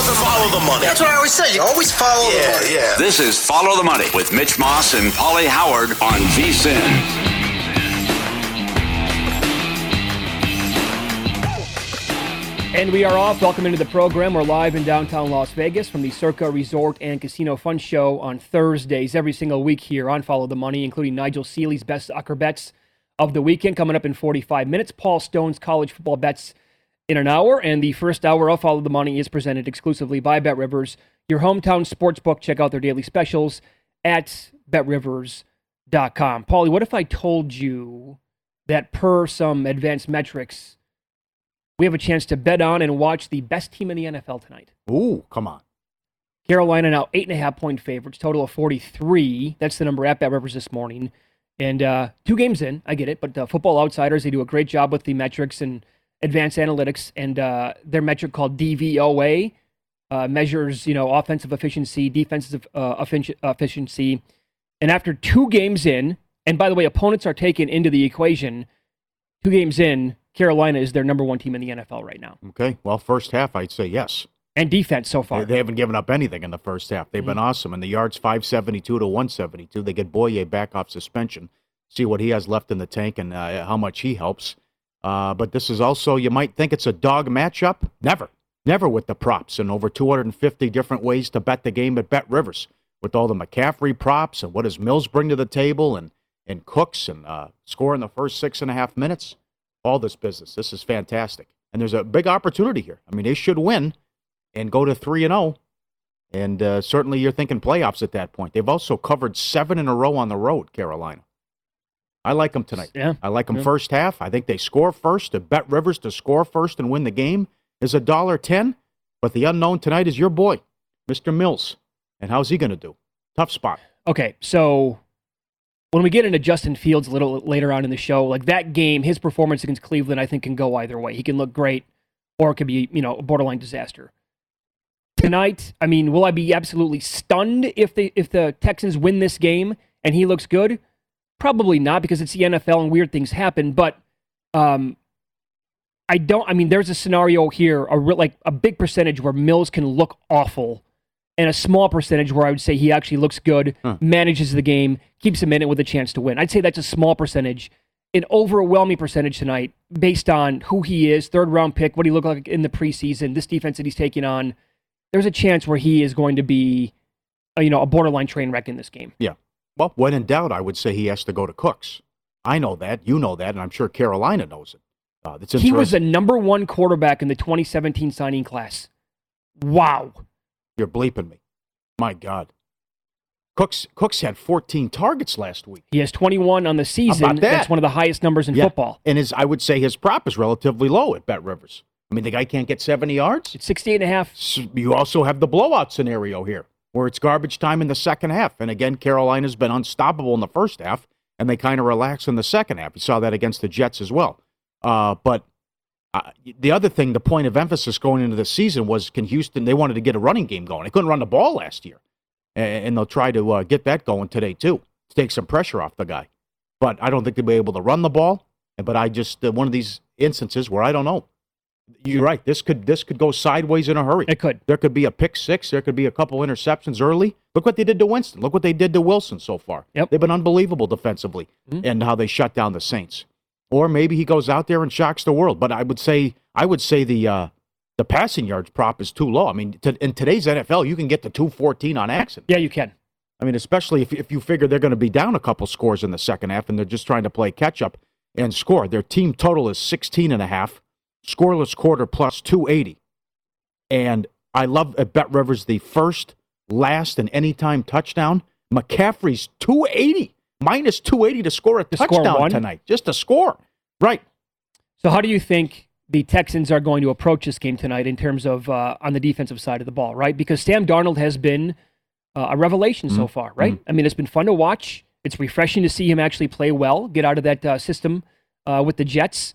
Follow the money. That's what I always say. You always follow the money. Yeah. This is Follow the Money with Mitch Moss and Paulie Howard on VSiN. And we are off. Welcome into the program. We're live in downtown Las Vegas from the Circa Resort and Casino Fun Show on Thursdays every single week here on Follow the Money, including Nigel Seeley's best soccer bets of the weekend coming up in 45 minutes. Paul Stone's college football bets in an hour. And the first hour of Follow the Money is presented exclusively by BetRivers, your hometown sportsbook. Check out their daily specials at BetRivers.com. Paulie, what if I told you that per some advanced metrics, we have a chance to bet on and watch the best team in the NFL tonight? Ooh, come on. Carolina now 8.5-point favorites, total of 43. That's the number at BetRivers this morning. And 2 games in, I get it, but Football Outsiders, they do a great job with the metrics and advanced analytics. And their metric called DVOA measures, offensive efficiency, defensive efficiency. And after 2 games in, and by the way, opponents are taken into the equation, 2 games in, Carolina is their number 1 team in the NFL right now. Okay, well, first half, I'd say yes. And defense so far. They haven't given up anything in the first half. They've been awesome. And the yards 572 to 172. They get Boye back off suspension. See what he has left in the tank and how much he helps. But this is also, you might think it's a dog matchup. Never with the props. And over 250 different ways to bet the game at BetRivers. With all the McCaffrey props and what does Mills bring to the table and Cooks and score in the first 6.5 minutes. All this business. This is fantastic. And there's a big opportunity here. I mean, they should win and go to 3-0. And certainly you're thinking playoffs at that point. They've also covered 7 in a row on the road, Carolina. I like them tonight. Yeah. I like them first half. I think they score first. To BetRivers to score first and win the game is $1.10. But the unknown tonight is your boy, Mr. Mills. And how's he going to do? Tough spot. Okay, so when we get into Justin Fields a little later on in the show, like that game, his performance against Cleveland, I think can go either way. He can look great, or it could be, a borderline disaster. Tonight, I mean, will I be absolutely stunned if the Texans win this game and he looks good? Probably not, because it's the NFL and weird things happen. But there's a scenario here, a big percentage where Mills can look awful, and a small percentage where I would say he actually looks good, manages the game, keeps him in it with a chance to win. I'd say that's a small percentage. An overwhelming percentage tonight, based on who he is, third-round pick, what he looked like in the preseason, this defense that he's taking on. There's a chance where he is going to be, a borderline train wreck in this game. Yeah. Well, when in doubt, I would say he has to go to Cooks. I know that, you know that, and I'm sure Carolina knows it. He was the number 1 quarterback in the 2017 signing class. Wow. You're bleeping me. My God. Cooks had 14 targets last week. He has 21 on the season. How about that? That's one of the highest numbers in football. And I would say his prop is relatively low at BetRivers. I mean, the guy can't get 70 yards. It's 68.5. So you also have the blowout scenario here, where it's garbage time in the second half. And again, Carolina's been unstoppable in the first half, and they kind of relax in the second half. You saw that against the Jets as well. But the other thing, the point of emphasis going into the season was, can Houston, they wanted to get a running game going. They couldn't run the ball last year. And they'll try to get that going today, too, to take some pressure off the guy. But I don't think they'll be able to run the ball. But I just, one of these instances where I don't know. You're right. This could go sideways in a hurry. It could. There could be a pick six. There could be a couple interceptions early. Look what they did to Winston. Look what they did to Wilson so far. Yep. They've been unbelievable defensively and how they shut down the Saints. Or maybe he goes out there and shocks the world. But I would say the passing yards prop is too low. I mean, in today's NFL, you can get to 214 on accident. Yeah, you can. I mean, especially if you figure they're going to be down a couple scores in the second half and they're just trying to play catch up and score. Their team total is 16.5. Scoreless quarter plus 280. And I love at BetRivers the first, last, and anytime touchdown. McCaffrey's 280. Minus 280 to score a touchdown tonight. Just to score. Right. So how do you think the Texans are going to approach this game tonight in terms of on the defensive side of the ball, right? Because Sam Darnold has been a revelation so far, right? I mean, it's been fun to watch. It's refreshing to see him actually play well, get out of that system with the Jets.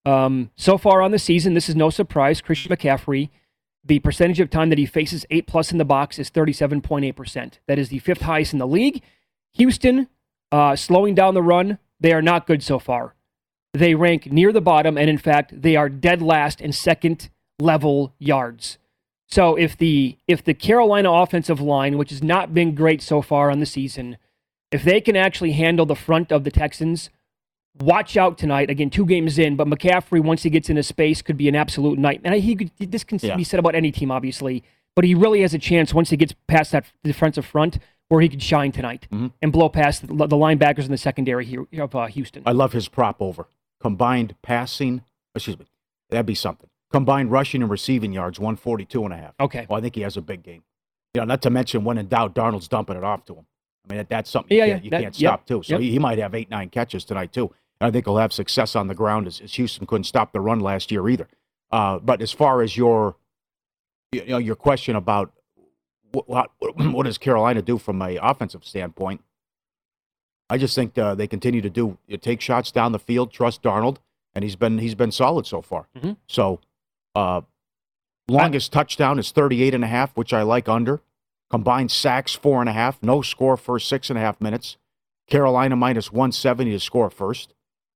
So far on the season, this is no surprise. Christian McCaffrey, the percentage of time that he faces 8+ in the box is 37.8%. That is the 5th highest in the league. Houston, slowing down the run, they are not good so far. They rank near the bottom, and in fact, they are dead last in second-level yards. So if the Carolina offensive line, which has not been great so far on the season, if they can actually handle the front of the Texans, watch out tonight. Again, 2 games in, but McCaffrey, once he gets into space, could be an absolute nightmare. This can be said about any team, obviously, but he really has a chance once he gets past that defensive front where he could shine tonight and blow past the linebackers in the secondary here of Houston. I love his prop over. Combined that'd be something. Combined rushing and receiving yards, 142.5. Okay. Well, I think he has a big game. Not to mention when in doubt, Darnold's dumping it off to him. I mean, that's something you can't stop, too. So he might have 8-9 catches tonight, too. And I think he'll have success on the ground as Houston couldn't stop the run last year either. But as far as your question about what does Carolina do from an offensive standpoint, I just think they continue to take shots down the field, trust Darnold, and he's been solid so far. Mm-hmm. So longest touchdown is 38.5, which I like under. Combined sacks, 4.5. No score first 6.5 minutes. Carolina minus 170 to score first.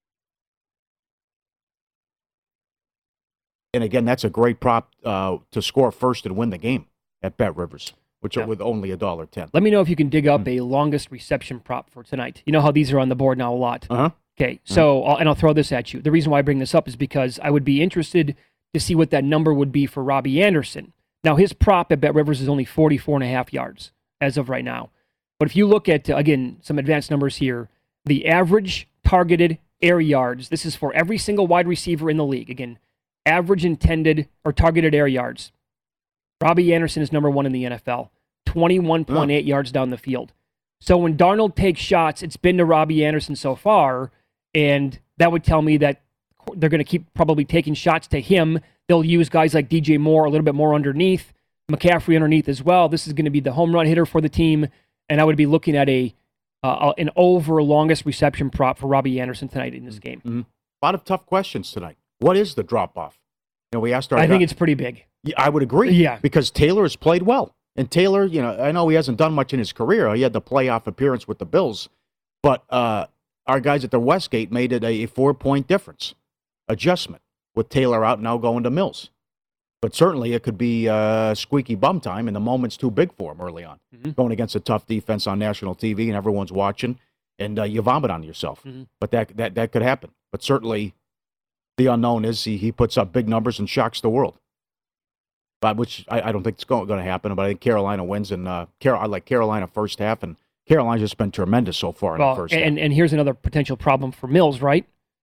And again, that's a great prop to score first and win the game at Bet Rivers, which are with only $1.10. Let me know if you can dig up a longest reception prop for tonight. You know how these are on the board now a lot. Uh-huh. Okay, so I'll throw this at you. The reason why I bring this up is because I would be interested to see what that number would be for Robbie Anderson. Now, his prop at Bet Rivers is only 44.5 yards as of right now. But if you look at, again, some advanced numbers here, the average targeted air yards, this is for every single wide receiver in the league. Again, average intended or targeted air yards. Robbie Anderson is number 1 in the NFL, 21.8 yards down the field. So when Darnold takes shots, it's been to Robbie Anderson so far, and that would tell me that they're going to keep probably taking shots to him. They'll use guys like DJ Moore a little bit more underneath, McCaffrey underneath as well. This is going to be the home run hitter for the team, and I would be looking at an over longest reception prop for Robbie Anderson tonight in this game. Mm-hmm. A lot of tough questions tonight. What is the drop-off? We asked our I think it's pretty big. Yeah, I would agree. Yeah. Because Taylor has played well. And Taylor, I know he hasn't done much in his career. He had the playoff appearance with the Bills. But our guys at the Westgate made it a 4-point difference adjustment with Taylor out now going to Mills. But certainly it could be squeaky bum time, and the moment's too big for him early on. Mm-hmm. Going against a tough defense on national TV, and everyone's watching, and you vomit on yourself. Mm-hmm. But that could happen. But certainly the unknown is he puts up big numbers and shocks the world. But which I don't think it's going to happen. But I think Carolina wins, and I like Carolina first half, and Carolina's just been tremendous so far in the first half. And here's another potential problem for Mills, right?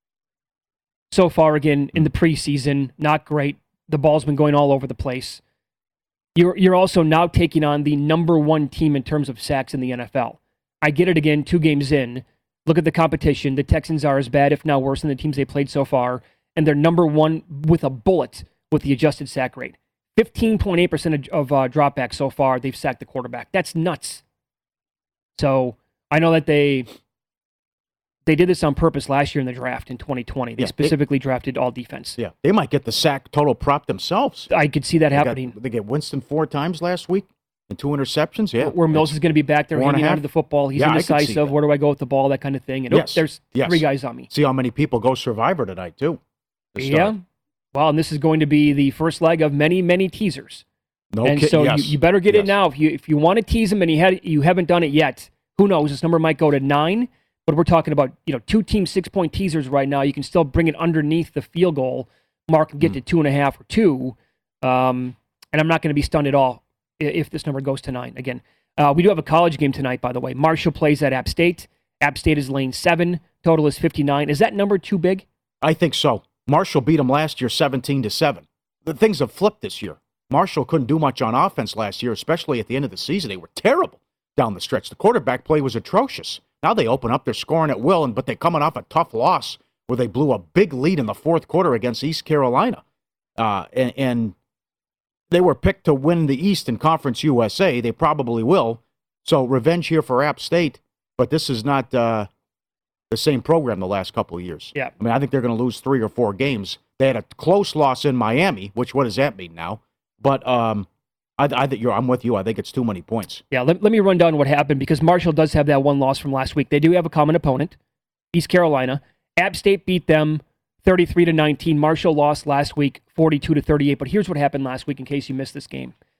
So far, again, in the preseason, not great. The ball's been going all over the place. You're also now taking on the number 1 team in terms of sacks in the NFL. I get it again, 2 games in. Look at the competition. The Texans are as bad, if not worse, than the teams they played so far. And they're number 1 with a bullet with the adjusted sack rate. 15.8% of dropbacks so far, they've sacked the quarterback. That's nuts. So I know that they did this on purpose last year in the draft in 2020. They specifically drafted all defense. Yeah, they might get the sack total prop themselves. I could see that happening. They get Winston 4 times last week and 2 interceptions. Yeah, where Mills is going to be back there hanging onto the football. He's indecisive. Where do I go with the ball? That kind of thing. And there's 3 guys on me. See how many people go Survivor tonight too. Yeah. Well, and this is going to be the first leg of many, many teasers. You better get it now. If you want to tease them and you haven't done it yet, who knows? This number might go to 9. But we're talking about 2-team 6-point teasers right now. You can still bring it underneath the field goal mark and get to 2.5 or 2. And I'm not going to be stunned at all if this number goes to 9. Again, we do have a college game tonight, by the way. Marshall plays at App State. App State is lane 7. Total is 59. Is that number too big? I think so. Marshall beat them last year 17-7. The things have flipped this year. Marshall couldn't do much on offense last year, especially at the end of the season. They were terrible down the stretch. The quarterback play was atrocious. Now they open up, they're scoring at will, but they're coming off a tough loss where they blew a big lead in the fourth quarter against East Carolina. And they were picked to win the East in Conference USA. They probably will. So revenge here for App State, but this is not the same program the last couple of years. Yeah. I mean, I think they're going to lose 3 or 4 games. They had a close loss in Miami, which what does that mean now? But I think I'm with you. I think it's too many points. Yeah, let me run down what happened because Marshall does have that one loss from last week. They do have a common opponent, East Carolina. App State beat them 33-19. Marshall lost last week 42-38. But here's what happened last week in case you missed this game.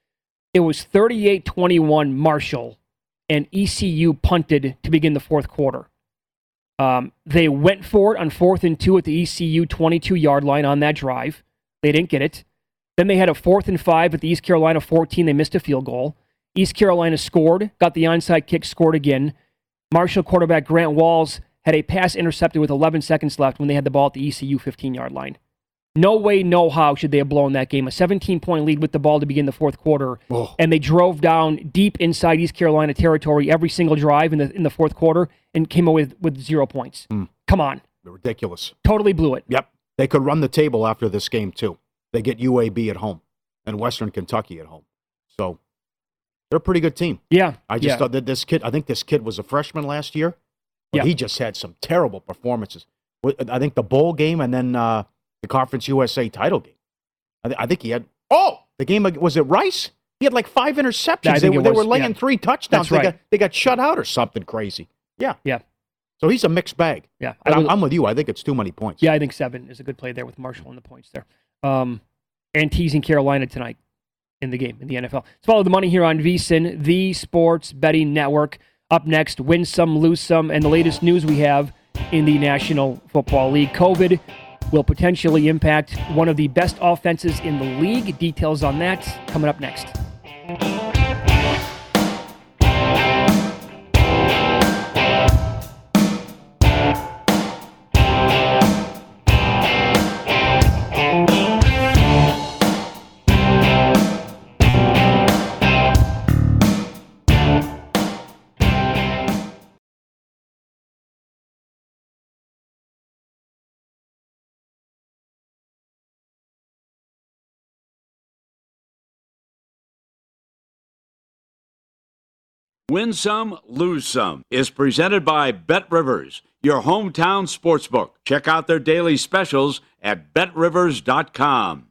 It was 38-21 Marshall, and ECU punted to begin the fourth quarter. They went for it on 4th and 2 at the ECU 22-yard line on that drive. They didn't get it. Then they had a 4th and 5 at the East Carolina 14. They missed a field goal. East Carolina scored, got the onside kick, scored again. Marshall quarterback Grant Walls had a pass intercepted with 11 seconds left when they had the ball at the ECU 15-yard line. No way, no how should they have blown that game. A 17-point lead with the ball to begin the fourth quarter, and they drove down deep inside East Carolina territory every single drive in the fourth quarter and came away with 0 points. Come on. Ridiculous. Totally blew it. Yep. They could run the table after this game, too. They get UAB at home and Western Kentucky at home. So they're a pretty good team. Yeah. I just thought that this kid was a freshman last year. But he just had some terrible performances. I think the bowl game and then the Conference USA title game. I think he had, the game, was it Rice? He had like 5 interceptions. They were laying 3 touchdowns. That's right. They got shut out or something crazy. Yeah. Yeah. So he's a mixed bag. Yeah. I'm with you. I think it's too many points. Yeah, I think 7 is a good play there with Marshall and the points there. And teasing Carolina tonight in the game, in the NFL. Let's follow the money here on VSiN, the Sports Betting Network. Up next, win some, lose some, and the latest news we have in the National Football League. COVID will potentially impact one of the best offenses in the league. Details on that coming up next. Win Some, Lose Some is presented by Bet Rivers, your hometown sportsbook. Check out their daily specials at betrivers.com.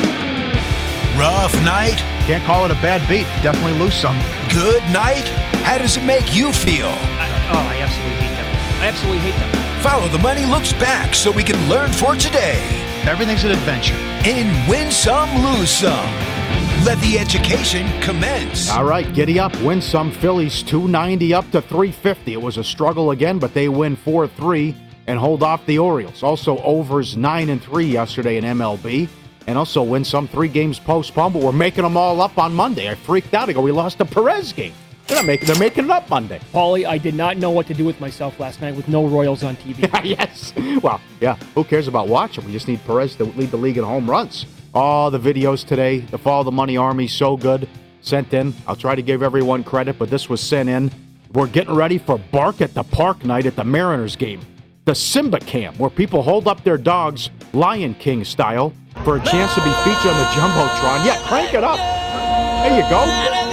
Rough night? Can't call it a bad beat. Definitely lose some. Good night? How does it make you feel? I absolutely hate them. I absolutely hate them. Follow the Money Looks Back so we can learn for today. Everything's an adventure. In Win Some, Lose Some. Let the education commence. All right, giddy up. Win some. Phillies 290 up to 350. It was a struggle again, but they win 4-3 and hold off the Orioles. Also, overs 9-3 yesterday in MLB. And also win some. 3 games postponed, but we're making them all up on Monday. I freaked out. I go, we lost the Perez game. They're making it up Monday. Paulie, I did not know what to do with myself last night with no Royals on TV. Yes. Well, yeah. Who cares about watching? We just need Perez to lead the league in home runs. Oh, the videos today, the Follow the Money Army, so good. Sent in. I'll try to give everyone credit, but this was sent in. We're getting ready for Bark at the Park night at the Mariners game. The Simba Cam, where people hold up their dogs, Lion King style, for a chance to be featured on the Jumbotron. Yeah, crank it up. There you go.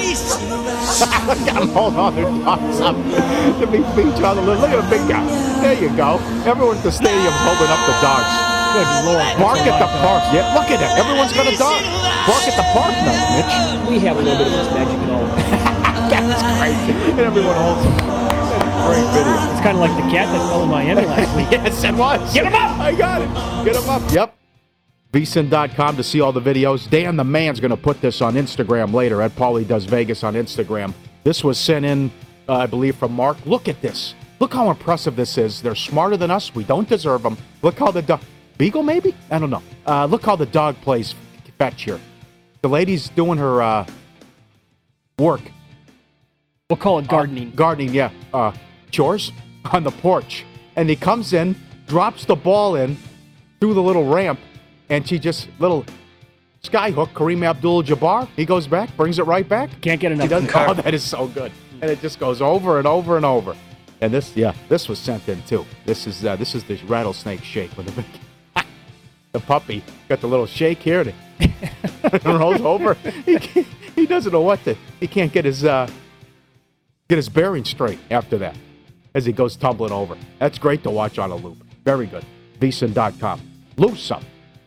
Got them hold on their dogs up to be featured on the list. Look at the big guy. There you go. Everyone at the stadium's holding up the dogs. Good Lord. Bark at the Park. Yeah, look at it. Everyone's got a dog. Bark at the Park night, Mitch. We have a little bit of this magic at all. That's crazy. And everyone holds them. That's a great video. It's kind of like the cat that fell in Miami last week. Yes, it was. Get him up! I got it. Get him up. Yep. VSiN.com to see all the videos. Dan the Man's going to put this on Instagram later at Paulie Does Vegas on Instagram. This was sent in, I believe, from Mark. Look at this. Look how impressive this is. They're smarter than us. We don't deserve them. Look how the dog... Beagle, maybe? I don't know. Look how the dog plays fetch here. The lady's doing her work. We'll call it gardening. Gardening, yeah. Chores on the porch. And he comes in, drops the ball in through the little ramp, and she just, little skyhook, Kareem Abdul-Jabbar. He goes back, brings it right back. Can't get enough. Oh, that is so good. And it just goes over and over and over. And this was sent in too. This is the rattlesnake shake with the the puppy got the little shake here and it rolls over. He doesn't know what to. He can't get his bearings straight after that as he goes tumbling over. That's great to watch on a loop. Very good. VSiN.com. Lose some.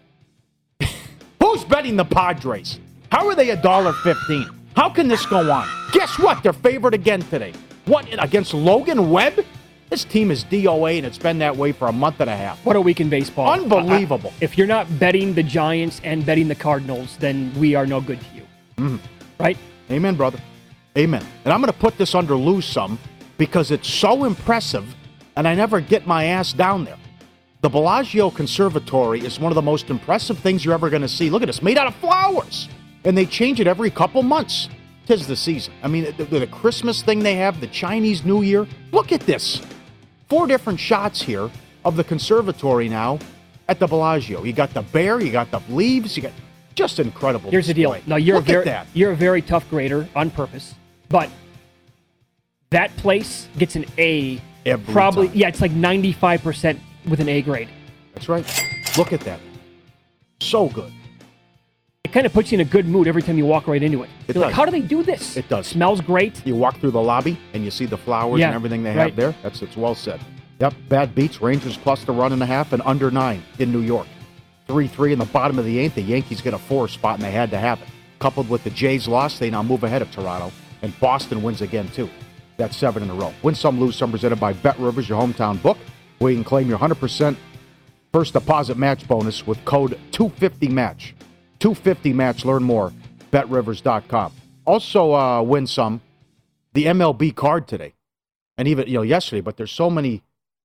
Who's betting the Padres? How are they $1.15? How can this go on? Guess what? They're favored again today. What, against Logan Webb? This team is DOA, and it's been that way for a month and a half. What a week in baseball. Unbelievable. If you're not betting the Giants and betting the Cardinals, then we are no good to you. right? Amen, brother. Amen. And I'm going to put this under lose some because it's so impressive, and I never get my ass down there. The Bellagio Conservatory is one of the most impressive things you're ever going to see. Look at this, made out of flowers. And they change it every couple months. 'Tis the season. I mean, the Christmas thing they have, the Chinese New Year. Look at this. 4 different shots here of the conservatory now at the Bellagio. You got the bear, you got the leaves, you got just incredible. Here's the deal. display. Now, you're a very tough grader on purpose, but that place gets an A. Every probably, time. yeah, it's like 95% with an A grade. That's right. Look at that. So good. It kind of puts you in a good mood every time you walk right into it. It You're like, does. how do they do this? It does. Smells great. You walk through the lobby and you see the flowers Yeah, and everything they right. have there. It's well said. Yep, bad beats. Rangers plus the run and a half and under 9 in New York. 3-3 in the bottom of the 8th. The Yankees get a 4 spot and they had to have it. Coupled with the Jays' loss, they now move ahead of Toronto. And Boston wins again, too. That's 7 in a row. Win Some, Lose Some, presented by Bet Rivers, your hometown book, where you can claim your 100% first deposit match bonus with code 250MATCH. 250MATCH. Learn more. BetRivers.com. Also, win some. The MLB card today. And even, yesterday, but there's so many.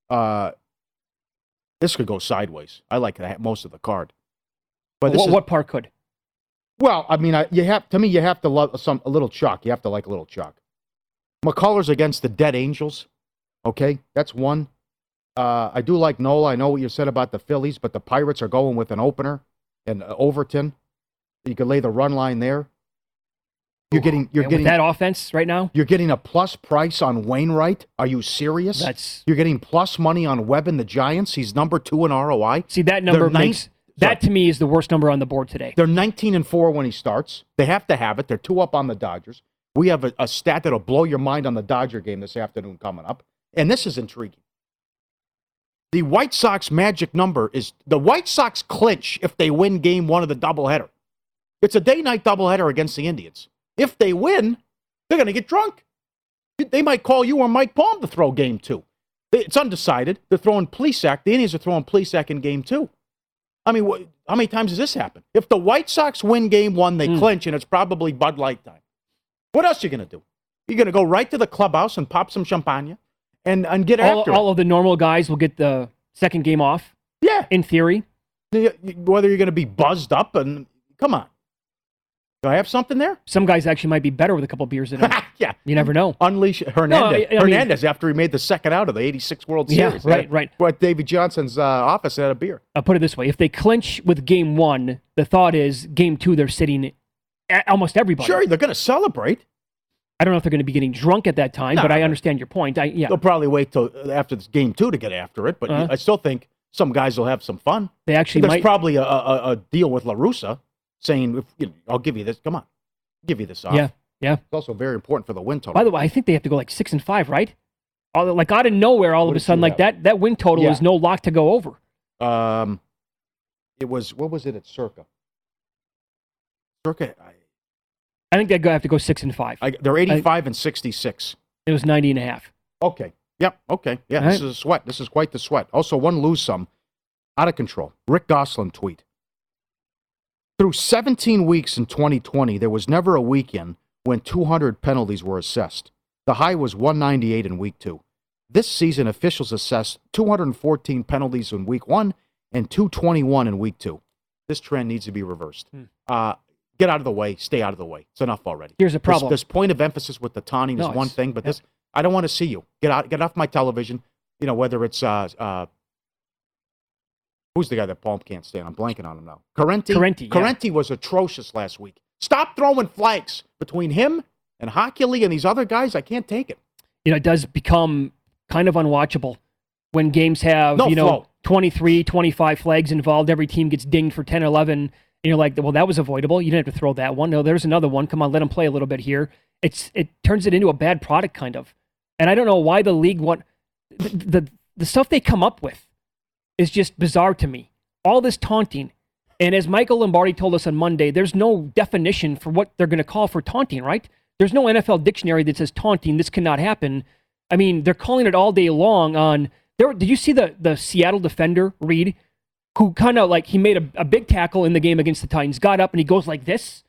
This could go sideways. I like most of the card. But this What part could? well, I mean, you have to love a little chalk. You have to like a little chalk. McCullers against the Dead Angels. Okay, that's one. I do like Nola. I know what you said about the Phillies, but the Pirates are going with an opener and Overton. You could lay the run line there. You're getting with that offense right now. You're getting a plus price on Wainwright. Are you serious? You're getting plus money on Webb and the Giants. He's number 2 in ROI. See, that number that to me is the worst number on the board today. They're 19-4 when he starts. They have to have it. They're 2 up on the Dodgers. We have a stat that'll blow your mind on the Dodger game this afternoon coming up. And this is intriguing. The White Sox magic number is the White Sox clinch if they win game 1 of the doubleheader. It's a day-night doubleheader against the Indians. If they win, they're going to get drunk. They might call you or Mike Palm to throw game 2. It's undecided. They're throwing Plesac. The Indians are throwing Plesac in game 2. I mean, how many times has this happened? If the White Sox win game 1, they clinch, and it's probably Bud Light time. What else are you going to do? You're going to go right to the clubhouse and pop some champagne and get after it. All of the normal guys will get the second game off. Yeah. In theory. Whether you're going to be buzzed up and come on. Do I have something there? Some guys actually might be better with a couple beers in them. Yeah. You never know. Unleash Hernandez. Hernandez after he made the second out of the 86 World Series. Yeah, right. At Davey Johnson's office had a beer. I'll put it this way. If they clinch with game 1, the thought is game 2, they're sitting almost everybody. Sure, they're going to celebrate. I don't know if they're going to be getting drunk at that time, but I understand your point. They'll probably wait till after this game 2 to get after it, but I still think some guys will have some fun. They actually There's probably a deal with La Russa saying, I'll give you this. Come on. Give you this off. Yeah. It's also very important for the win total. By the way, I think they have to go like 6-5, right? Like out of nowhere, all of a sudden, like that win total is no lock to go over. It was, what was it at Circa? Circa, I think they have to go 6-5. they're 85 and 66. It was 90.5. Okay. Yep. Okay. Yeah. All This right. is a sweat. This is quite the sweat. Also, one lose some. Out of control. Rick Gosselin tweet. Through 17 weeks in 2020, there was never a weekend when 200 penalties were assessed. The high was 198 in week 2. This season, officials assessed 214 penalties in week 1 and 221 in week 2. This trend needs to be reversed. Get out of the way. Stay out of the way. It's enough already. Here's the problem. This point of emphasis with the taunting is one thing, but this, I don't want to see you. Get off my television. Whether it's who's the guy that Palm can't stand? I'm blanking on him now. Correnti was atrocious last week. Stop throwing flags between him and Hockey and these other guys. I can't take it. It does become kind of unwatchable when games have, flow. 23, 25 flags involved. Every team gets dinged for 10 or 11. And you're like, well, that was avoidable. You didn't have to throw that one. No, there's another one. Come on, let them play a little bit here. It turns it into a bad product, kind of. And I don't know why the league the stuff they come up with is just bizarre to me. All this taunting. And as Michael Lombardi told us on Monday, there's no definition for what they're going to call for taunting, right? There's no NFL dictionary that says taunting. This cannot happen. I mean, they're calling it all day long on... Did you see the Seattle defender, Reed, who kind of he made a big tackle in the game against the Titans, got up and he goes like this?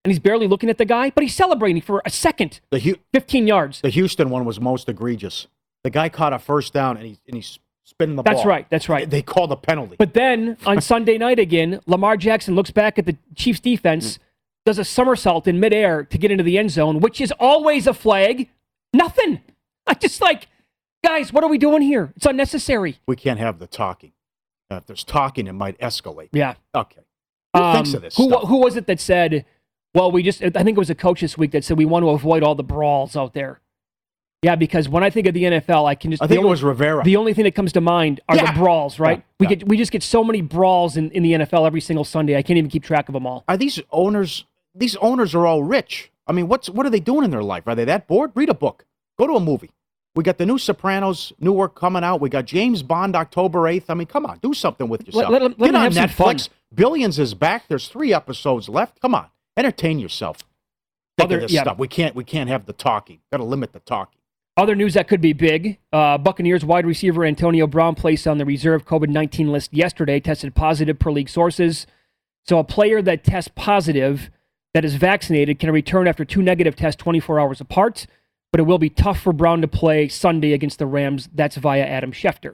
and he's barely looking at the guy, but he's celebrating for a second. 15 yards. The Houston one was most egregious. The guy caught a first down, and he's spinning the ball. That's right. They called a penalty. But then, on Sunday night again, Lamar Jackson looks back at the Chiefs' defense, does a somersault in midair to get into the end zone, which is always a flag. Nothing. I just guys, what are we doing here? It's unnecessary. We can't have the talking. If there's talking, it might escalate. Yeah. Okay. Who thinks of this stuff? Who was it that said, well, I think it was a coach this week that said we want to avoid all the brawls out there. Yeah, because when I think of the NFL, I think it was Rivera. The only thing that comes to mind are the brawls, right? Yeah. We just get so many brawls in the NFL every single Sunday. I can't even keep track of them all. Are these owners are all rich. I mean, what are they doing in their life? Are they that bored? Read a book. Go to a movie. We got the new Sopranos, new work coming out. We got James Bond October 8th. I mean, come on, do something with yourself. Let Get on have some fun. Netflix. Billions is back. There's 3 episodes left. Come on, entertain yourself. Think of this stuff. We can't have the talking. Got to limit the talking. Other news that could be big. Buccaneers wide receiver Antonio Brown placed on the reserve COVID-19 list yesterday, tested positive per league sources. So a player that tests positive that is vaccinated can return after 2 negative tests 24 hours apart, but it will be tough for Brown to play Sunday against the Rams. That's via Adam Schefter.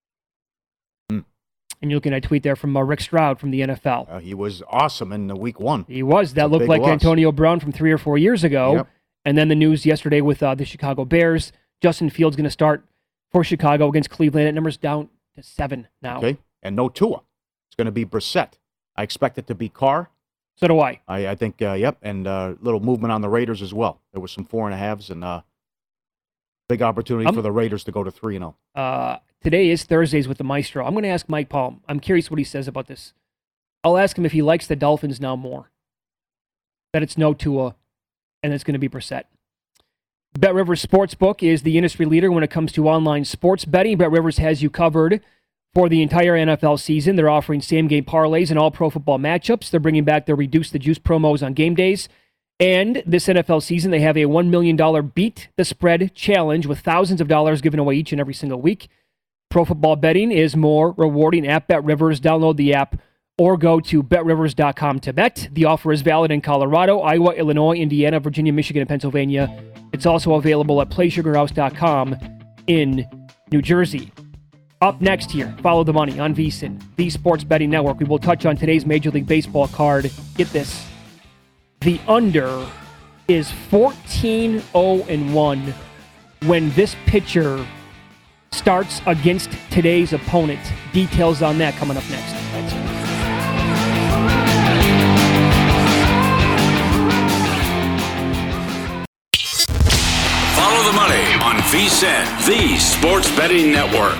And you're looking at a tweet there from Rick Stroud from the NFL. He was awesome in week 1. He was. That looked like Antonio Brown from 3 or 4 years ago. Yep. And then the news yesterday with the Chicago Bears. Justin Fields going to start for Chicago against Cleveland. That number's down to 7 now. Okay, and no Tua. It's going to be Brissett. I expect it to be Carr. So do I. I think, yep, and a little movement on the Raiders as well. There was some 4.5s and big opportunity for the Raiders to go to 3-0. Today is Thursdays with the Maestro. I'm going to ask Mike Palm. I'm curious what he says about this. I'll ask him if he likes the Dolphins now more. That it's no Tua, and it's going to be Brissett. BetRivers Sportsbook is the industry leader when it comes to online sports betting. BetRivers has you covered for the entire NFL season. They're offering same-game parlays and all pro football matchups. They're bringing back their Reduce the Juice promos on game days. And this NFL season, they have a $1 million Beat the Spread challenge with thousands of dollars given away each and every single week. Pro football betting is more rewarding at BetRivers. Download the app or go to betrivers.com to bet. The offer is valid in Colorado, Iowa, Illinois, Indiana, Virginia, Michigan, and Pennsylvania. It's also available at playsugarhouse.com in New Jersey. Up next here, Follow the Money on VSiN, the Sports Betting Network. We will touch on today's Major League Baseball card. Get this. The under is 14-0-1 when this pitcher starts against today's opponent. Details on that coming up next. Follow the Money on VSiN, the Sports Betting Network.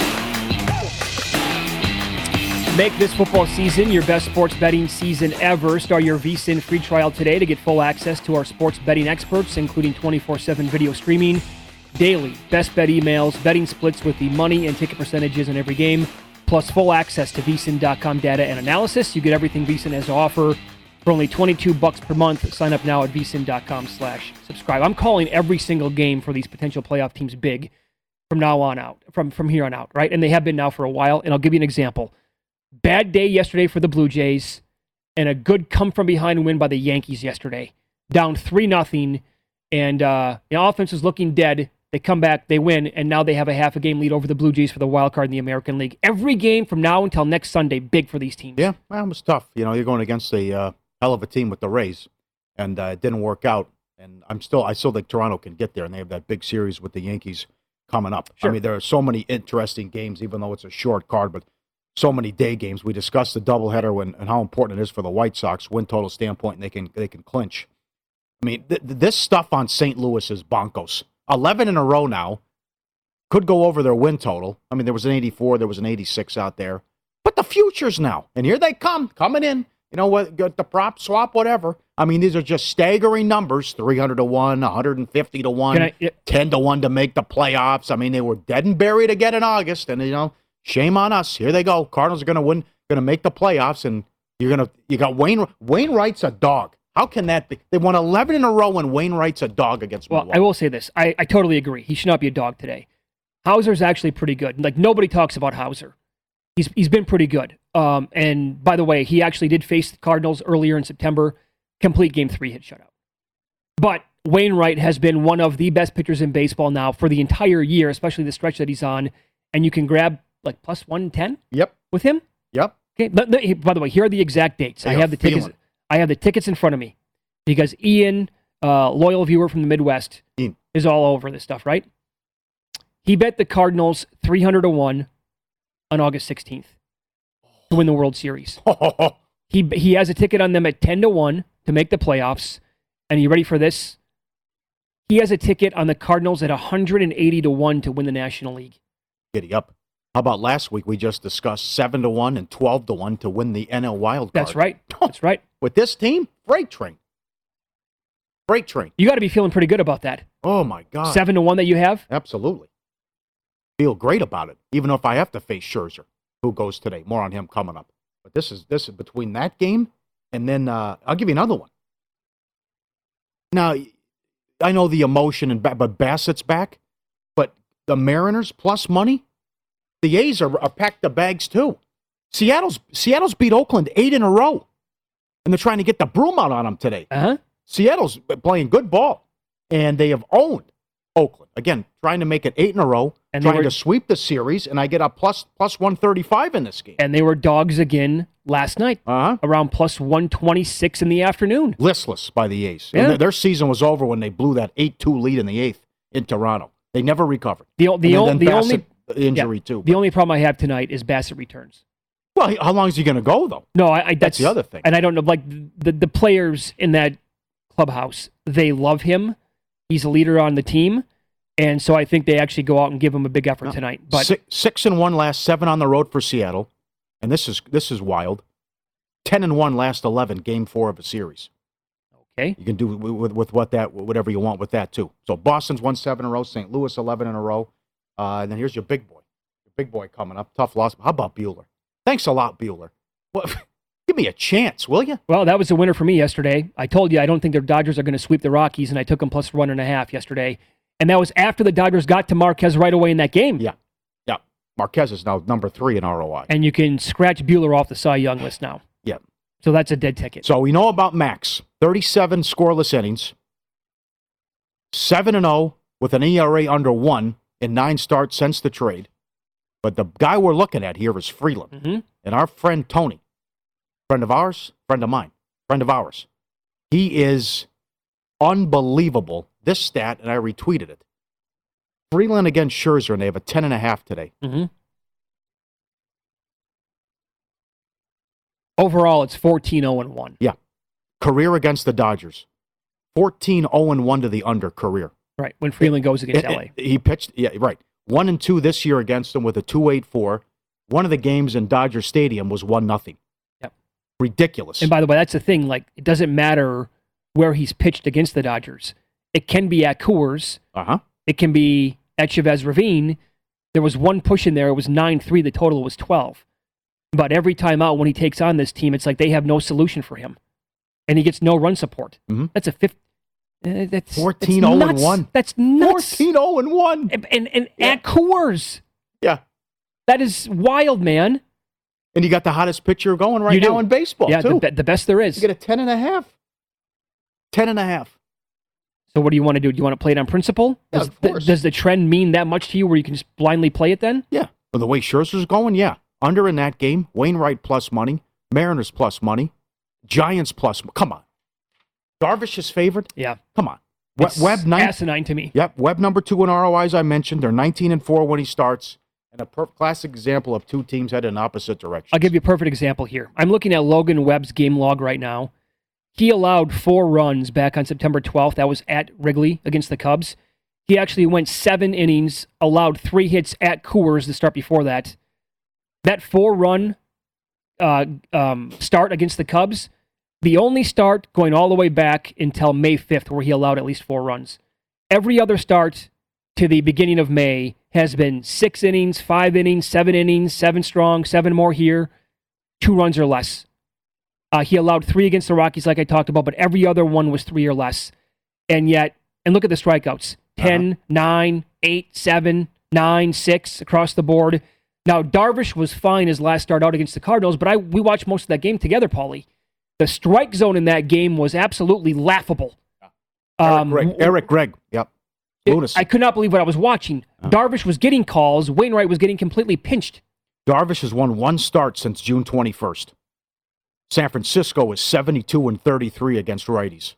Make this football season your best sports betting season ever. Start your VSiN free trial today to get full access to our sports betting experts, including 24/7 video streaming, daily best bet emails, betting splits with the money and ticket percentages in every game, plus full access to VSiN.com data and analysis. You get everything VSiN has to offer for only $22 per month. Sign up now at VSiN.com/subscribe. I'm calling every single game for these potential playoff teams big from now on out, from here on out, right? And they have been now for a while. And I'll give you an example. Bad day yesterday for the Blue Jays, and a good come-from-behind win by the Yankees yesterday. Down 3-0, and the offense is looking dead. They come back, they win, and now they have a half a game lead over the Blue Jays for the wild card in the American League. Every game from now until next Sunday, big for these teams. Yeah, well, it's tough. You know, you're going against a hell of a team with the Rays, and it didn't work out. And I still think Toronto can get there, and they have that big series with the Yankees coming up. Sure. I mean, there are so many interesting games, even though it's a short card, but so many day games. We discussed the doubleheader and how important it is for the White Sox win total standpoint, and they can clinch. I mean, this stuff on St. Louis is bonkos. 11 in a row now. Could go over their win total. I mean, there was an 84, there was an 86 out there. But the futures now, and here they coming in. You know what? Got the prop swap, whatever. I mean, these are just staggering numbers: 300-1, 150-1, 10-1 to make the playoffs. I mean, they were dead and buried again in August, and shame on us. Here they go. Cardinals are going to win, going to make the playoffs, and you got Wainwright's a dog. How can that be? They won 11 in a row, and Wainwright's a dog against Milwaukee. Well, I will say this. I totally agree. He should not be a dog today. Hauser's actually pretty good. Like, nobody talks about Hauser. He's been pretty good. And by the way, he actually did face the Cardinals earlier in September. complete game 3 hit shutout. But Wainwright has been one of the best pitchers in baseball now for the entire year, especially the stretch that he's on. And you can grab like plus 110 Yep. with him. Yep. Okay. By the way, here are the exact dates. I have the tickets. feeling. I have the tickets in front of me because Ian, loyal viewer from the Midwest, Ian. is all over this stuff, right? He bet the Cardinals 300-1 on August 16th to win the World Series. He has a ticket on them at 10-1 to make the playoffs. And are you ready for this? He has a ticket on the Cardinals at 180-1 to win the National League. Giddy up. How about last week? We just discussed 7-1 and 12-1 to win the NL wild card. That's right. That's right. With this team, freight train. Freight train. You got to be feeling pretty good about that. Oh my God. 7-1 that you have. Absolutely. Feel great about it. Even if I have to face Scherzer, who goes today. More on him coming up. But this is between that game and then I'll give you another one. Now, I know the emotion, but Bassett's back. But the Mariners plus money, the A's are packed the bags too. Seattle's beat Oakland 8 in a row, and they're trying to get the broom out on them today. Seattle's playing good ball, and they have owned Oakland again, trying to make it 8 in a row, and trying to sweep the series. And I get a plus 135 in this game. And they were dogs again last night, around plus 126 in the afternoon. Listless by the A's. Yeah. And their season was over when they blew that 8-2 lead in the 8th in Toronto. They never recovered. The only injury too. The only problem I have tonight is Bassett returns. Well, how long is he going to go though? No, that's the other thing. And I don't know, like the players in that clubhouse, they love him. He's a leader on the team, and so I think they actually go out and give him a big effort tonight. But 6-1 last 7 on the road for Seattle, and this is wild. 10-1 last 11, Game 4 of a series. Okay, you can do with whatever you want with that too. So Boston's won 7 in a row, St. Louis 11 in a row, and then here's your big boy coming up. Tough loss. How about Bueller? Thanks a lot, Bueller. Well, give me a chance, will you? Well, that was a winner for me yesterday. I told you I don't think the Dodgers are going to sweep the Rockies, and I took them plus 1.5 yesterday. And that was after the Dodgers got to Marquez right away in that game. Yeah. Marquez is now number 3 in ROI. And you can scratch Bueller off the Cy Young list now. Yeah. So that's a dead ticket. So we know about Max. 37 scoreless innings. 7-0 with an ERA under 1 in 9 starts since the trade. But the guy we're looking at here is Freeland. Mm-hmm. And our friend Tony, friend of ours, friend of mine, friend of ours. He is unbelievable. This stat, and I retweeted it. Freeland against Scherzer, and they have a 10.5 today. Mm-hmm. Overall, it's 14-0-1. Yeah. Career against the Dodgers. 14-0-1 to the under career. Right, when Freeland goes against LA. He pitched, yeah, right. 1-2 this year against them with a 2.84. One of the games in Dodger Stadium was 1-0. Yep. Ridiculous. And by the way, that's the thing. Like, it doesn't matter where he's pitched against the Dodgers. It can be at Coors. It can be at Chavez Ravine. There was one push in there. It was 9-3. The total was 12. But every time out when he takes on this team, it's like they have no solution for him. And he gets no run support. Mm-hmm. That's a 14-0-1. That's nuts. 14-0-1. And at Coors. Yeah. That is wild, man. And you got the hottest pitcher going right now in baseball, too. The best there is. You get a 10.5. 10.5. So what do you want to do? Do you want to play it on principle? Yeah, of course. Does the trend mean that much to you where you can just blindly play it then? Yeah. Well, the way Scherzer's going, yeah. Under in that game, Wainwright plus money, Mariners plus money, Giants plus. Come on. Darvish is favored? Yeah. Come on. Webb asinine to me. Yep. Webb number 2 in ROIs, I mentioned. They're 19-4 when he starts. And a classic example of 2 teams headed in opposite directions. I'll give you a perfect example here. I'm looking at Logan Webb's game log right now. He allowed 4 runs back on September 12th. That was at Wrigley against the Cubs. He actually went 7 innings, allowed 3 hits at Coors the start before that. That 4-run start against the Cubs, the only start going all the way back until May 5th where he allowed at least 4 runs. Every other start to the beginning of May has been 6 innings, 5 innings, 7 strong, 7 more here, 2 runs or less. He allowed 3 against the Rockies like I talked about, but every other one was 3 or less. And look at the strikeouts. 10, 9, 8, 7, 9, 6 across the board. Now, Darvish was fine his last start out against the Cardinals, but we watched most of that game together, Paulie. The strike zone in that game was absolutely laughable. Eric Gregg. Yep. Lunacy. I could not believe what I was watching. Darvish was getting calls. Wainwright was getting completely pinched. Darvish has won one start since June 21st. San Francisco is 72-33 against righties.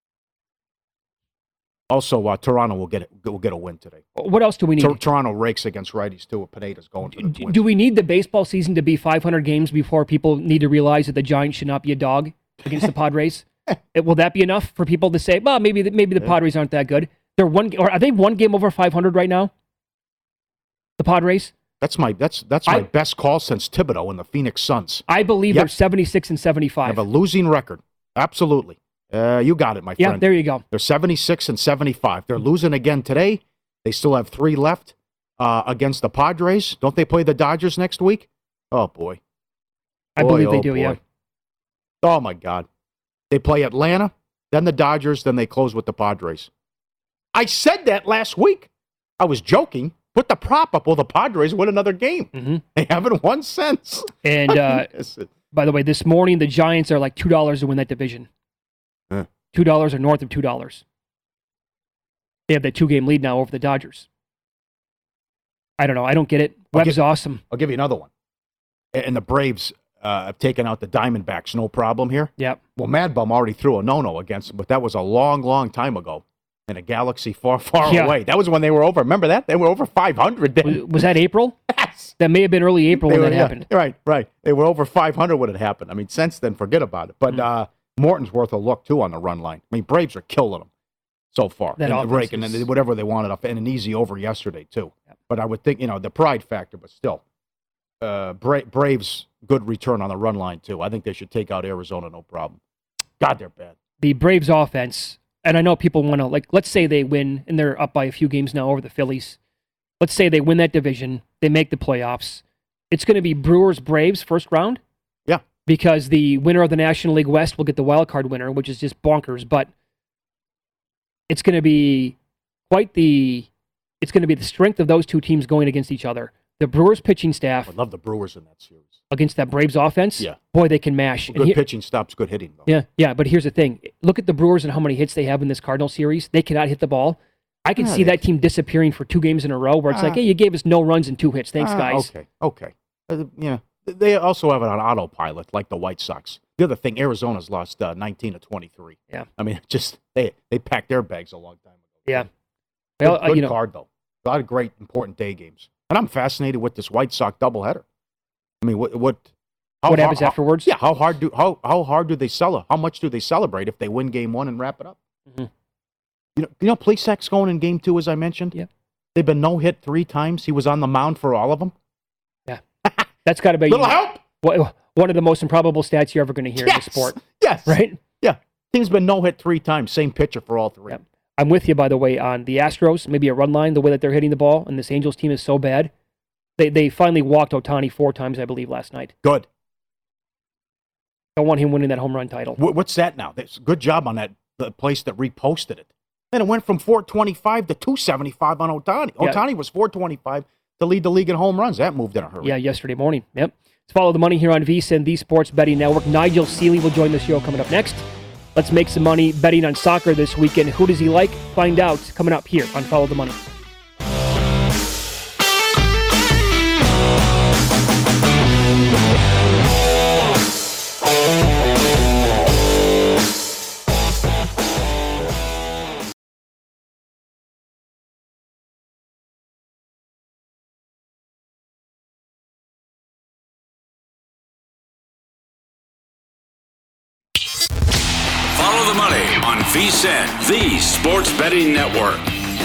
Also, Toronto will get a win today. What else do we need? Toronto rakes against righties too. Pineda's going for the Twins. Do we need the baseball season to be 500 games before people need to realize that the Giants should not be a dog against the Padres? Will that be enough for people to say, well, maybe the Padres aren't that good? Are they one game over 500 right now? The Padres? That's my best call since Thibodeau and the Phoenix Suns. I believe they're 76 and 75. Have a losing record. Absolutely. You got it, my friend. Yeah, there you go. They're 76 and 75. They're losing again today. They still have 3 left against the Padres. Don't they play the Dodgers next week? Oh, boy. I believe they do, boy. yeah. Oh, my God. They play Atlanta, then the Dodgers, then they close with the Padres. I said that last week. I was joking. Put the prop up. Will the Padres win another game? Mm-hmm. They haven't won since. And by the way, this morning, the Giants are like $2 to win that division. $2 or north of $2. They have that 2-game lead now over the Dodgers. I don't know. I don't get it. Webb's awesome. I'll give you another one. And the Braves have taken out the Diamondbacks, no problem here. Yep. Well, Mad Bum already threw a no-no against them, but that was a long, long time ago in a galaxy far, far away. That was when they were over. Remember that? They were over 500 then. Was that April? Yes. That may have been early April when that happened. Right. They were over 500 when it happened. I mean, since then, forget about it. But Morton's worth a look, too, on the run line. I mean, Braves are killing them so far. And whatever they wanted, and an easy over yesterday, too. Yep. But I would think, the pride factor, but still. Braves, good return on the run line, too. I think they should take out Arizona, no problem. God, they're bad. The Braves offense, and I know people want to, let's say they win, and they're up by a few games now over the Phillies. Let's say they win that division, they make the playoffs. It's going to be Brewers-Braves first round? Yeah. Because the winner of the National League West will get the wild card winner, which is just bonkers. But it's going to be the strength of those two teams going against each other. The Brewers pitching staff. I love the Brewers in that series. Against that Braves offense. Yeah. Boy, they can mash. Well, good pitching stops good hitting, though. Yeah. But here's the thing. Look at the Brewers and how many hits they have in this Cardinal series. They cannot hit the ball. I can see that team disappearing for 2 games in a row where it's like, hey, you gave us no runs and 2 hits. Thanks, guys. Okay. Yeah. They also have it on autopilot, like the White Sox. The other thing, Arizona's lost 19 to 23. Yeah. I mean, just they packed their bags a long time ago. Yeah. Well, good card, though. A lot of great, important day games. And I'm fascinated with this White Sox doubleheader. I mean, what happens afterwards? Yeah, how hard do they sell? How much do they celebrate if they win game 1 and wrap it up? Mm-hmm. You know, Plesac's going in game 2, as I mentioned. Yeah. They've been no-hit 3 times. He was on the mound for all of them. Yeah. That's got to be little help. One of the most improbable stats you're ever going to hear in the sport. Yes. Right? Yeah. Team's been no-hit 3 times. Same pitcher for all 3. Yep. I'm with you, by the way, on the Astros. Maybe a run line, the way that they're hitting the ball, and this Angels team is so bad. They finally walked Ohtani 4 times, I believe, last night. Good. Don't want him winning that home run title. What's that now? That's good job on the place that reposted it. Then it went from 425 to 275 on Ohtani. Yeah. Ohtani was 425 to lead the league in home runs. That moved in a hurry. Yeah, yesterday morning. Yep. Let's follow the money here on VSiN, the Sports Betting Network. Nigel Seeley will join the show coming up next. Let's make some money betting on soccer this weekend. Who does he like? Find out coming up here on Follow the Money. Follow the money on VSiN, the Sports Betting Network.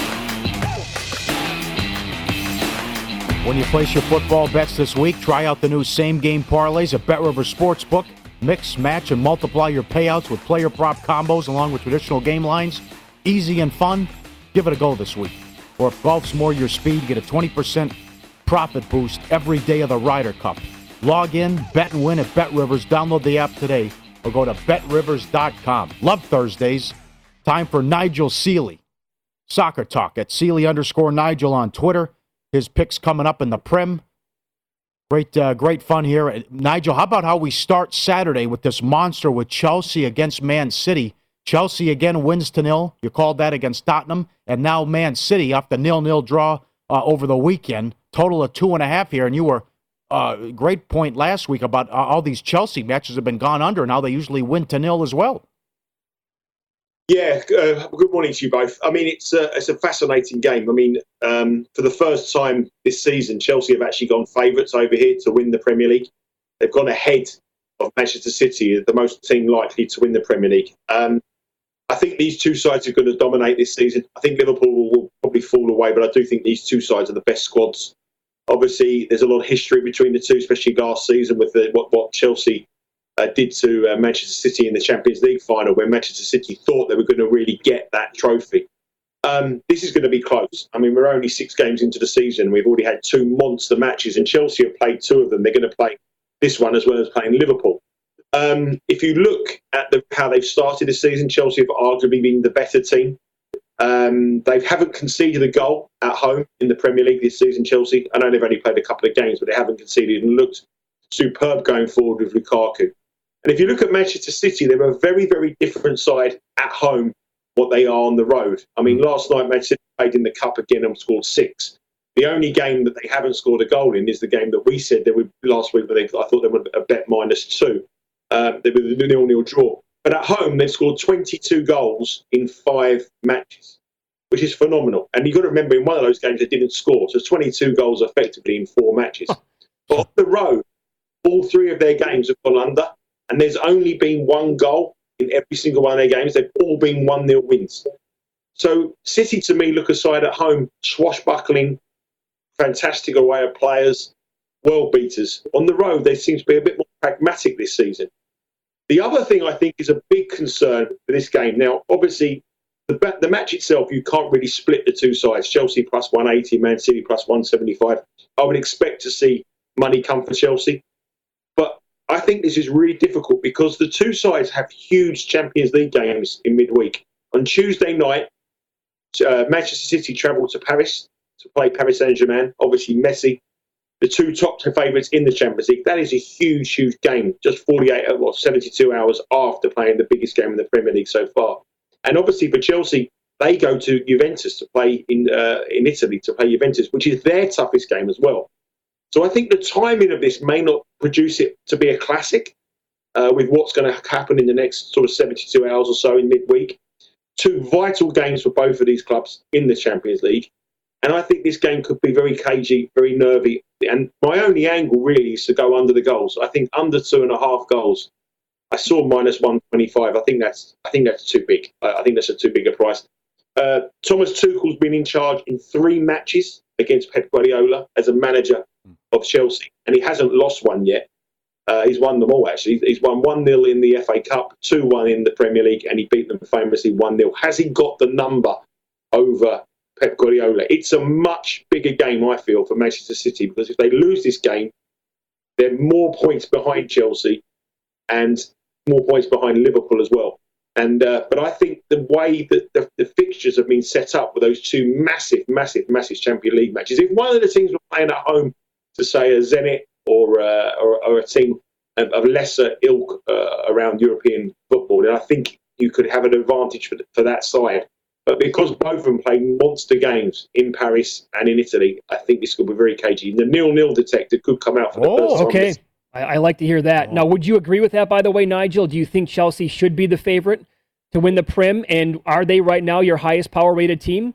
When you place your football bets this week, try out the new same-game parlays at BetRivers Sportsbook. Mix, match, and multiply your payouts with player prop combos along with traditional game lines. Easy and fun. Give it a go this week. Or if golf's more your speed, get a 20% profit boost every day of the Ryder Cup. Log in, bet and win at BetRivers. Download the app today or go to betrivers.com. Love Thursdays. Time for Nigel Seeley. Soccer Talk at Seeley_Nigel on Twitter. His picks coming up in the Prem. Great fun here. Nigel, how about how we start Saturday with this monster with Chelsea against Man City? Chelsea again wins 2-0. You called that against Tottenham. And now Man City off the 0-0 draw over the weekend. Total of 2.5 here. And you were great point last week about all these Chelsea matches have been gone under. Now they usually win 2-0 as well. Yeah, good morning to you both. I mean, it's a fascinating game. I mean, for the first time this season, Chelsea have actually gone favourites over here to win the Premier League. They've gone ahead of Manchester City, the most team likely to win the Premier League. I think these two sides are going to dominate this season. I think Liverpool will probably fall away, but I do think these two sides are the best squads. Obviously, there's a lot of history between the two, especially last season with what Chelsea did to Manchester City in the Champions League final, where Manchester City thought they were going to really get that trophy. This is going to be close. I mean, we're only 6 games into the season. We've already had 2 monster matches, and Chelsea have played 2 of them. They're going to play this one as well as playing Liverpool. If you look at how they've started the season, Chelsea have arguably been the better team. They haven't conceded a goal at home in the Premier League this season, Chelsea. I know they've only played a couple of games, but they haven't conceded and looked superb going forward with Lukaku. And if you look at Manchester City, they're a very, very different side at home what they are on the road. I mean, last night Manchester City played in the Cup again and scored 6. The only game that they haven't scored a goal in is the game that we said they would last week, but I thought they would bet -2. They were the 0-0 draw. But at home, they've scored 22 goals in 5 matches, which is phenomenal. And you've got to remember, in one of those games, they didn't score. So 22 goals effectively in 4 matches. But on the road, all 3 of their games have gone under. And there's only been 1 goal in every single one of their games. They've all been 1-0 wins. So City, to me, look a side at home, swashbuckling, fantastic array of players, world beaters. On the road, they seem to be a bit more pragmatic this season. The other thing I think is a big concern for this game. Now, obviously, the match itself, you can't really split the two sides. Chelsea plus 180, Man City plus 175. I would expect to see money come for Chelsea. But I think this is really difficult because the two sides have huge Champions League games in midweek. On Tuesday night, Manchester City travel to Paris to play Paris Saint-Germain. Obviously, Messi, the 2 top favourites in the Champions League. That is a huge, huge game, just 72 hours after playing the biggest game in the Premier League so far. And obviously for Chelsea, they go to Juventus to play in Italy, to play Juventus, which is their toughest game as well. So I think the timing of this may not produce it to be a classic with what's going to happen in the next sort of 72 hours or so in midweek. 2 vital games for both of these clubs in the Champions League. And I think this game could be very cagey, very nervy. And my only angle really is to go under the goals. I think under 2.5 goals. I saw -125. I think that's too big. I think that's a too big a price. Thomas Tuchel's been in charge in 3 matches against Pep Guardiola as a manager of Chelsea, and he hasn't lost one yet. He's won them all, actually. He's won 1-0 in the FA Cup, 2-1 in the Premier League, and he beat them famously 1-0. Has he got the number over Pep Guardiola? It's a much bigger game, I feel, for Manchester City, because if they lose this game, they're more points behind Chelsea and more points behind Liverpool as well. And but I think the way that the fixtures have been set up with those 2 massive Champions League matches, if one of the teams were playing at home to, say, a Zenit or a team of lesser ilk around European football, then I think you could have an advantage for that side. But because both of them play monster games in Paris and in Italy, I think this could be very cagey. The 0-0 detector could come out for the first time. Okay. I like to hear that. Now, would you agree with that, by the way, Nigel? Do you think Chelsea should be the favorite to win the Prem? And are they right now your highest power-rated team?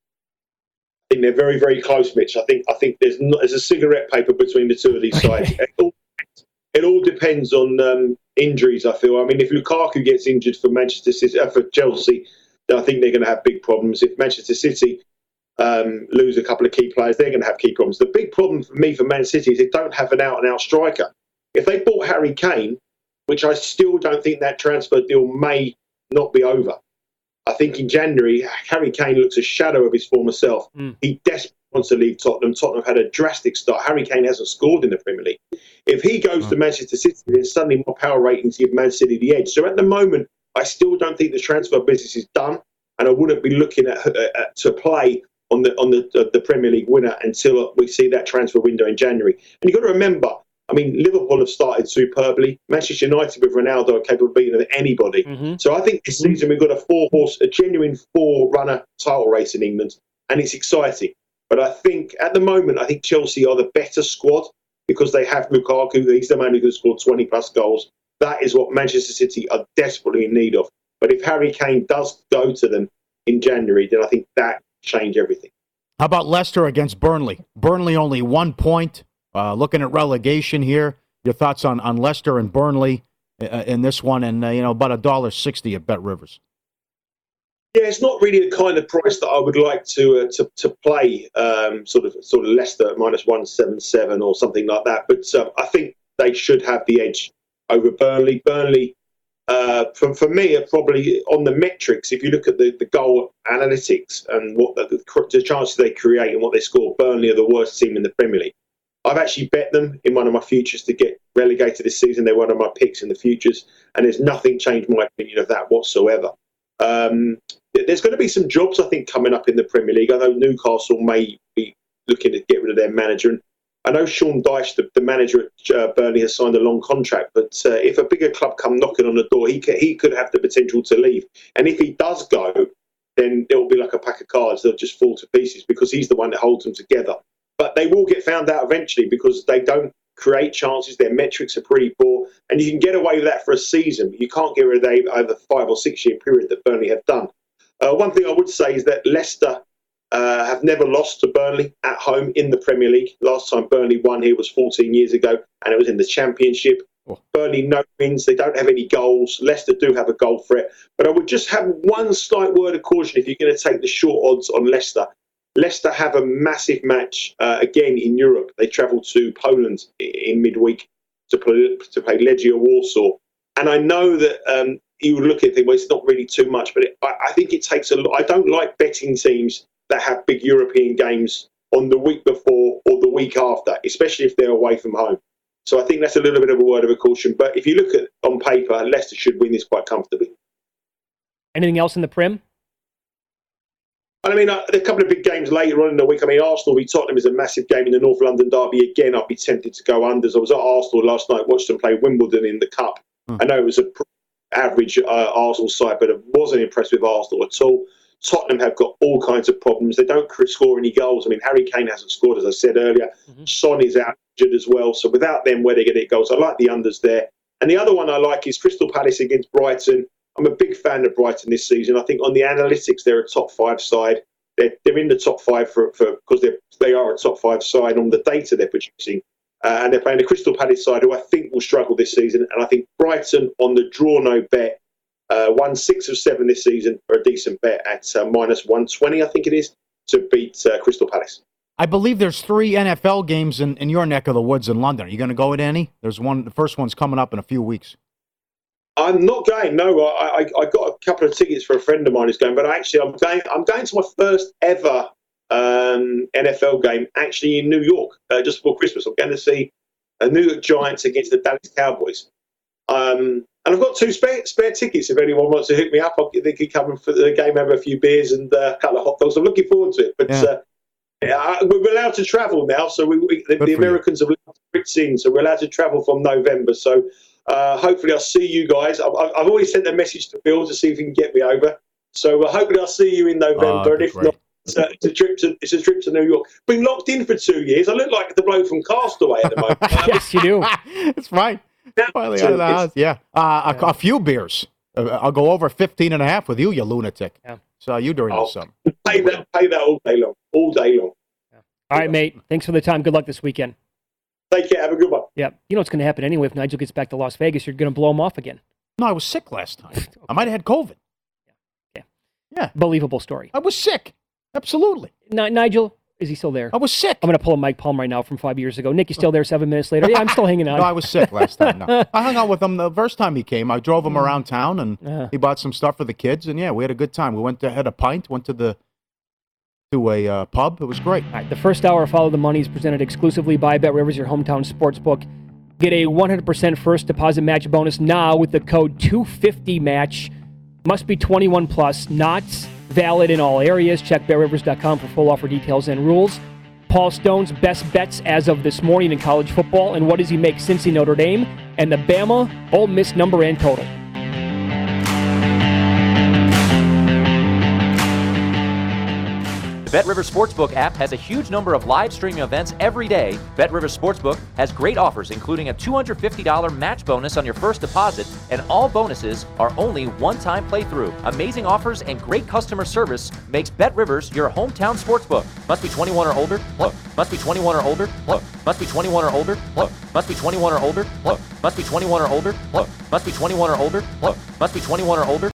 I think they're very, very close, Mitch. I think there's a cigarette paper between the 2 of these sides. It all depends on injuries, I feel. I mean, if Lukaku gets injured for for Chelsea, I think they're going to have big problems. If Manchester City lose a couple of key players, they're going to have key problems. The big problem for me for Man City is they don't have an out-and-out striker. If they bought Harry Kane, which I still don't think that transfer deal may not be over. I think in January, Harry Kane looks a shadow of his former self. He desperately wants to leave Tottenham. Tottenham had a drastic start. Harry Kane hasn't scored in the Premier League. If he goes to Manchester City, then suddenly more power ratings give Man City the edge. So at the moment, I still don't think the transfer business is done, and I wouldn't be looking to play on the Premier League winner until we see that transfer window in January. And you've got to remember, I mean, Liverpool have started superbly. Manchester United with Ronaldo are capable of beating anybody. Mm-hmm. So I think this season we've got a genuine four-runner title race in England, and it's exciting. But I think at the moment, I think Chelsea are the better squad because they have Lukaku. He's the man who can score 20-plus goals. That is what Manchester City are desperately in need of. But if Harry Kane does go to them in January, then I think that change everything. How about Leicester against Burnley? Burnley only 1 point. Looking at relegation here, your thoughts on Leicester and Burnley in this one, and about $1.60 at Bet Rivers. Yeah, it's not really the kind of price that I would like to play. Sort of Leicester minus 177 or something like that. But I think they should have the edge over Burnley. Burnley, for me, are probably on the metrics. If you look at the goal analytics and what the chances they create and what they score, Burnley are the worst team in the Premier League. I've actually bet them in one of my futures to get relegated this season. They're one of my picks in the futures, and there's nothing changed my opinion of that whatsoever. There's going to be some jobs, I think, coming up in the Premier League. I know Newcastle may be looking to get rid of their manager. And I know Sean Dyche, the manager at Burnley, has signed a long contract. But if a bigger club come knocking on the door, he could have the potential to leave. And if he does go, then it will be like a pack of cards. They'll just fall to pieces because he's the one that holds them together. But they will get found out eventually because they don't create chances. Their metrics are pretty poor. And you can get away with that for a season, but you can't get rid of that over 5 or 6 year period that Burnley have done. One thing I would say is that Leicester have never lost to Burnley at home in the Premier League. Last time Burnley won here was 14 years ago, and it was in the Championship. Oh. Burnley, no wins. They don't have any goals. Leicester do have a goal threat. But I would just have one slight word of caution if you're going to take the short odds on Leicester. Leicester have a massive match again in Europe. They travel to Poland in midweek to play Legia Warsaw. And I know that you would look at it and think, well, it's not really too much. But I think it takes a lot. I don't like betting teams that have big European games on the week before or the week after, especially if they're away from home. So I think that's a little bit of a word of caution. But if you look at on paper, Leicester should win this quite comfortably. Anything else in the Prem? I mean, there are a couple of big games later on in the week. I mean, Arsenal v Tottenham is a massive game in the North London derby. Again, I'd be tempted to go unders. I was at Arsenal last night, watched them play Wimbledon in the Cup. I know it was an average Arsenal side, but I wasn't impressed with Arsenal at all. Tottenham have got all kinds of problems. They don't score any goals. I mean, Harry Kane hasn't scored, as I said earlier. Mm-hmm. Son is out injured as well. So without them, where they get it goals, I like the unders there. And the other one I like is Crystal Palace against Brighton. I'm a big fan of Brighton this season. I think on the analytics, they're a top 5 side. They're in the top 5 for because they are a top 5 side on the data they're producing. And they're playing the Crystal Palace side, who I think will struggle this season. And I think Brighton on the draw no bet, won 6 of 7 this season for a decent bet at minus 120, I think it is, to beat Crystal Palace. I believe there's 3 NFL games in your neck of the woods in London. Are you going to go at any? There's one. The first one's coming up in a few weeks. I'm not going. No, I got a couple of tickets for a friend of mine who's going, but actually I'm going to my first ever NFL game actually in New York just before Christmas. I'm going to see a New York Giants against the Dallas Cowboys. And I've got 2 spare tickets if anyone wants to hook me up. They could come for the game, have a few beers and a couple of hot dogs. I'm looking forward to it. But we're allowed to travel now, so the Americans have allowed Brits in, so we're allowed to travel from November. So hopefully I'll see you guys. I've already sent a message to Bill to see if he can get me over. So hopefully I'll see you in November. And if not, it's a trip to New York. Been locked in for 2 years. I look like the bloke from Castaway at the moment. Yes, you do. That's right. Finally out of the house. Yeah. A few beers. I'll go over 15 and a half with you, you lunatic. Yeah. So you during the summer. Pay that all day long. All day long. Yeah. All right, mate. Thanks for the time. Good luck this weekend. Take care. Have a good one. Yeah. You know what's going to happen anyway if Nigel gets back to Las Vegas? You're going to blow him off again. No, I was sick last time. Okay. I might have had COVID. Yeah. Believable story. I was sick. Absolutely. Nigel, is he still there? I was sick. I'm going to pull a Mike Palm right now from 5 years ago. Nick, you still there 7 minutes later? Yeah, I'm still hanging out. No, I was sick last time. No. I hung out with him the first time he came. I drove him around town, and he bought some stuff for the kids, and we had a good time. We had a pint, went to a pub. It was great. All right, the first hour of Follow the Money is presented exclusively by Bet Rivers, your hometown sportsbook. Get a 100% first deposit match bonus now with the code 250match. Must be 21 plus, not Valid in all areas. Check BetRivers.com for full offer details and rules. Paul Stone's best bets as of this morning in college football, and what does he make Cincy Notre Dame and the Bama Ole Miss number and total. The BetRivers Sportsbook app has a huge number of live streaming events every day. BetRivers Sportsbook has great offers, including a $250 match bonus on your first deposit, and all bonuses are only one-time playthrough. Amazing offers and great customer service makes BetRivers your hometown sportsbook. Must be 21 or older. Look. Must be 21 or older. Look. Must be 21 or older. Look. Must be 21 or older. Look. Must be 21 or older. Look. Must be 21 or older. Look. Must be 21 or older.